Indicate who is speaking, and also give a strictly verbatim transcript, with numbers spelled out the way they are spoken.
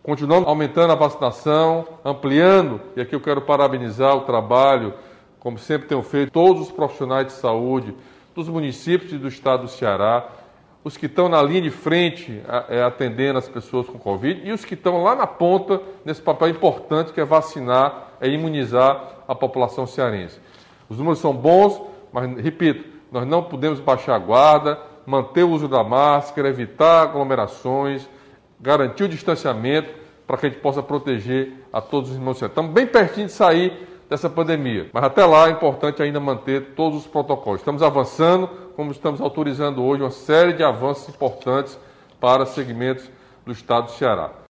Speaker 1: Continuamos aumentando a vacinação, ampliando, e aqui eu quero parabenizar o trabalho, como sempre tenho feito, todos os profissionais de saúde dos municípios e do estado do Ceará, os que estão na linha de frente é, atendendo as pessoas com Covid e os que estão lá na ponta nesse papel importante que é vacinar, é imunizar a população cearense. Os números são bons, mas, repito, nós não podemos baixar a guarda, manter o uso da máscara, evitar aglomerações, garantir o distanciamento para que a gente possa proteger a todos os irmãos. Estamos bem pertinho de sair dessa pandemia, mas até lá é importante ainda manter todos os protocolos. Estamos avançando, como estamos autorizando hoje uma série de avanços importantes para segmentos do estado do Ceará.